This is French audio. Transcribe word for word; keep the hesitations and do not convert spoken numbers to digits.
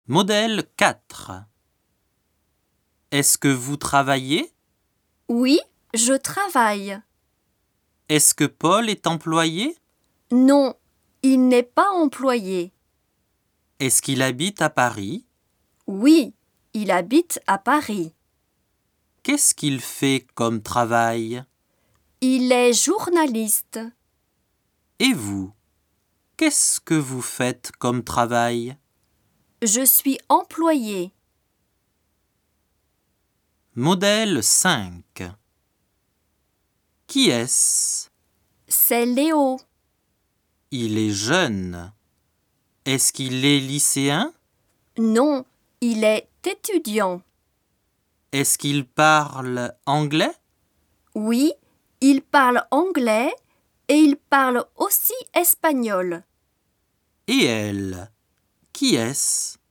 Modèle quatre. Est-ce que vous travaillez? Oui, je travaille. Est-ce que Paul est employé? Non, il n'est pas employé. Est-ce qu'il habite à Paris? Oui, il habite à Paris. Qu'est-ce qu'il fait comme travail? Il est journaliste. Et vous? Qu'est-ce que vous faites comme travail? Je suis employé. Modèle cinq. Qui est-ce? C'est Léo. Il est jeune. Est-ce qu'il est lycéen? Non, il est étudiant. Est-ce qu'il parle anglais? Oui, il parle anglais et il parle aussi espagnol. Et elle? Qui est-ce?